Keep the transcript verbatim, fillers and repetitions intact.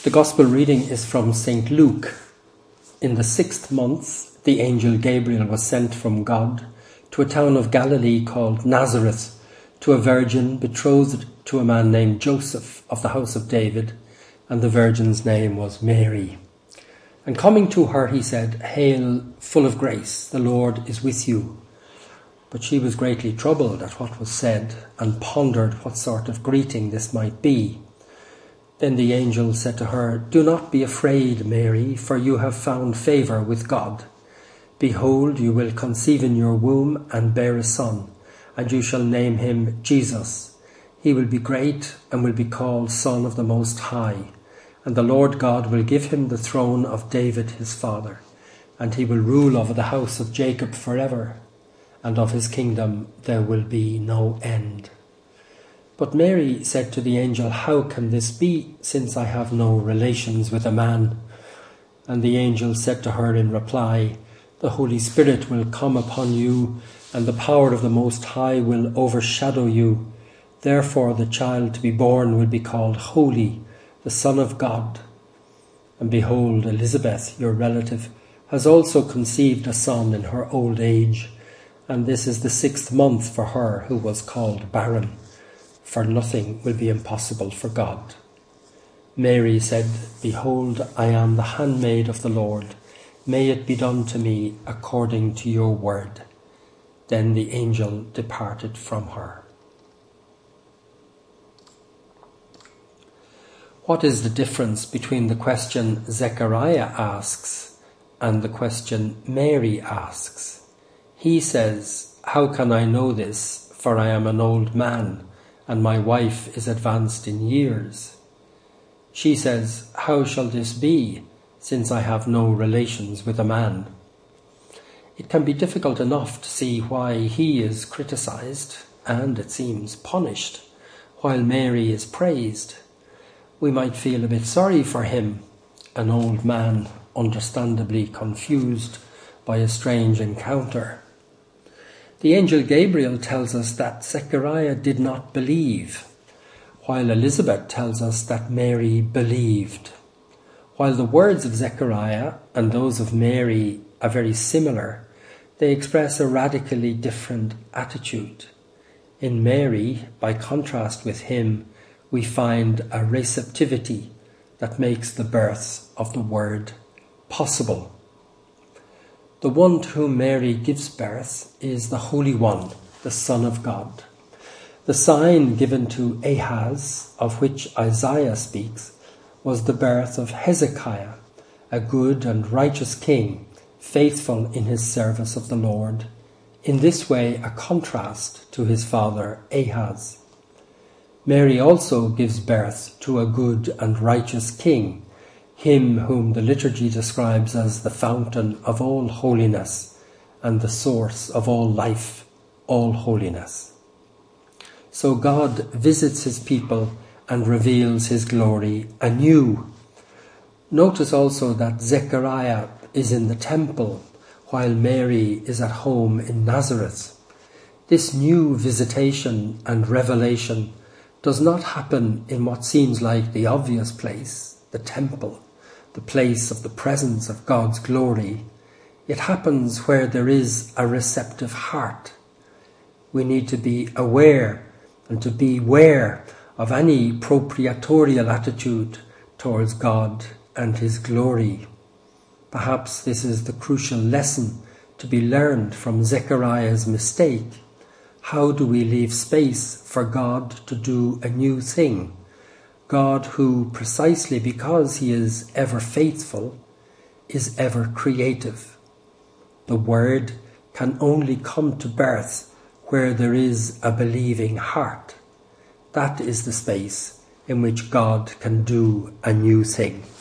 The Gospel reading is from Saint Luke. In the sixth month, the angel Gabriel was sent from God to a town of Galilee called Nazareth, to a virgin betrothed to a man named Joseph of the house of David, and the virgin's name was Mary. And coming to her, he said, "Hail, full of grace, the Lord is with you." But she was greatly troubled at what was said, and pondered what sort of greeting this might be. Then the angel said to her, "Do not be afraid, Mary, for you have found favour with God. Behold, you will conceive in your womb and bear a son, and you shall name him Jesus. He will be great and will be called Son of the Most High. And the Lord God will give him the throne of David his father, and he will rule over the house of Jacob forever, and of his kingdom there will be no end." But Mary said to the angel, "How can this be, since I have no relations with a man?" And the angel said to her in reply, "The Holy Spirit will come upon you, and the power of the Most High will overshadow you. Therefore the child to be born will be called Holy, the Son of God. And behold, Elizabeth, your relative, has also conceived a son in her old age, and this is the sixth month for her who was called barren. For nothing will be impossible for God." Mary said, "Behold, I am the handmaid of the Lord. May it be done to me according to your word." Then the angel departed from her. What is the difference between the question Zechariah asks and the question Mary asks? He says, "How can I know this? For I am an old man, and my wife is advanced in years." She says, "How shall this be, since I have no relations with a man?" It can be difficult enough to see why he is criticised and, it seems, punished, while Mary is praised. We might feel a bit sorry for him, an old man understandably confused by a strange encounter. The angel Gabriel tells us that Zechariah did not believe, while Elizabeth tells us that Mary believed. While the words of Zechariah and those of Mary are very similar, they express a radically different attitude. In Mary, by contrast with him, we find a receptivity that makes the birth of the Word possible. The one to whom Mary gives birth is the Holy One, the Son of God. The sign given to Ahaz, of which Isaiah speaks, was the birth of Hezekiah, a good and righteous king, faithful in his service of the Lord, in this way a contrast to his father Ahaz. Mary also gives birth to a good and righteous king, him whom the liturgy describes as the fountain of all holiness and the source of all life, all holiness. So God visits his people and reveals his glory anew. Notice also that Zechariah is in the temple while Mary is at home in Nazareth. This new visitation and revelation does not happen in what seems like the obvious place, the temple, the place of the presence of God's glory. It happens where there is a receptive heart. We need to be aware and to beware of any propriatorial attitude towards God and his glory. Perhaps this is the crucial lesson to be learned from Zechariah's mistake. How do we leave space for God to do a new thing? God who, precisely because he is ever faithful, is ever creative. The Word can only come to birth where there is a believing heart. That is the space in which God can do a new thing.